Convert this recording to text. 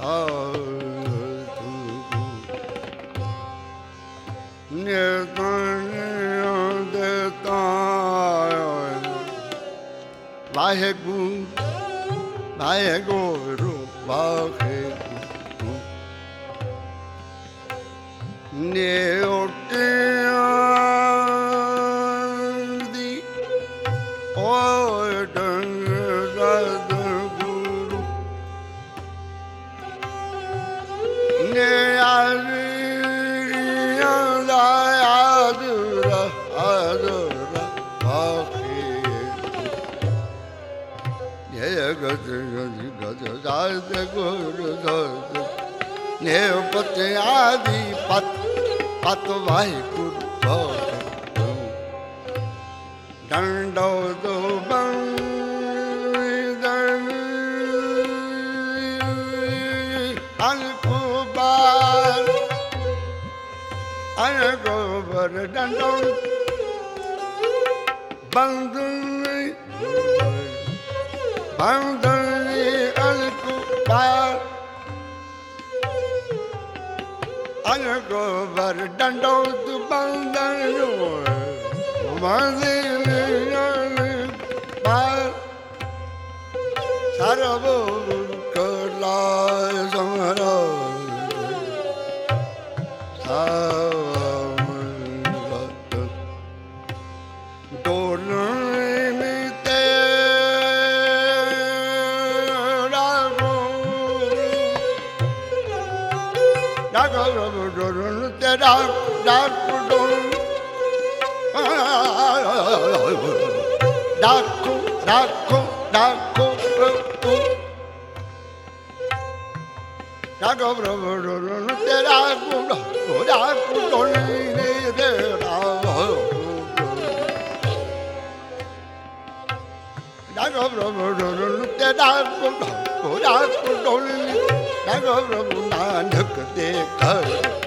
ਵਾਹਿਗੁਰੂ ਵਾਹਿਗੁਰੂ ਵਾਹਿਗੁਰੂ ਨਿਉਟਿਆਂ ਦੀ ਓਏ ਡੰਗਰ ਗੁਰੂ ਨਿਆਰੀਆਂ ਦਾ ਆਦਰਾ ਆਦਰਾ ਗਜ ਗਜ ਗਜ ਗੁਰੂ ਗਜ ਨੇ ਪਤ ਆਦੀ ਪਤ ਪਤ ਵਾਹਿਗੁਰੂ ਵਾਹਿਗੁਰੂ ਡੰਡੋ ਦੋ ਬੰਦਨ ਅਨਕੁਬਾਰ ਅਨਕੁਬਾਰ ਡੰਡੋ ਬੰਦਨ Bandani al-Kubar Al-Kubar Dandot Bandani Bandani al-Kubar Sarabo Kalai Samara Samara Dolani Daku, daku, daku, daku, daku, daku,